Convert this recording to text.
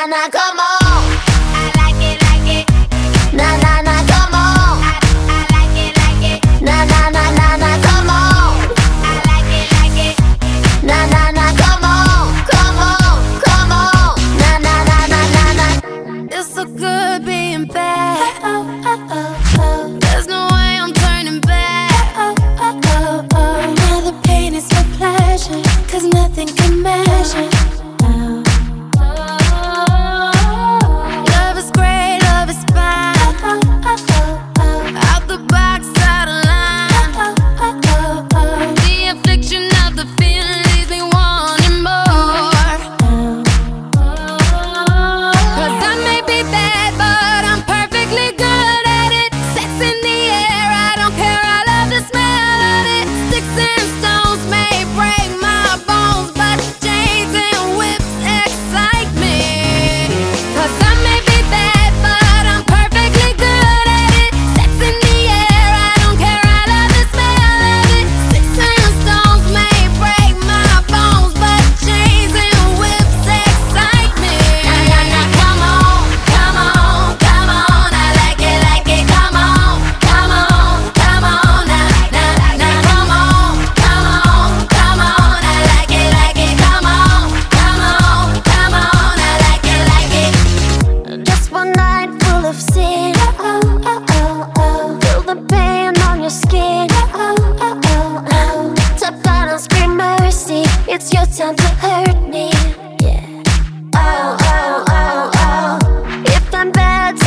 na, come on. I like it. Na na na, come on. I like it. Na na na na na, come on. I like it. Na na na, come on, come on, come on. Na na na na na na. It's so good being bad. There's no way I'm turning back. Now the pain is my pleasure, 'cause nothing can measure. Love is great, love is fine. Out the box, out of line. The affliction of the feeling leaves me wanting more. 'Cause I may be bad, but I'm perfectly good at it. Sex in the air, I don't care, I love the smell of it. Sticks and stones may break my bones, but chains and whips excite me. 'Cause I may be bad, but I'm perfectly good at it. Sex in the air, I don't care, I love the smell of it. Sticks and stones may break my bones, but chains and whips excite me. Na na na, come on, come on, come on. I like it, come on, come on, come on. Na na na, come on, come on, come on. I like it, come on, come on, come on. I like it. Just one night full of sin. Feel the pain on your skin. Tap out and scream mercy. It's your time to hurt me. Yeah. Oh, oh, oh, oh. If I'm bad,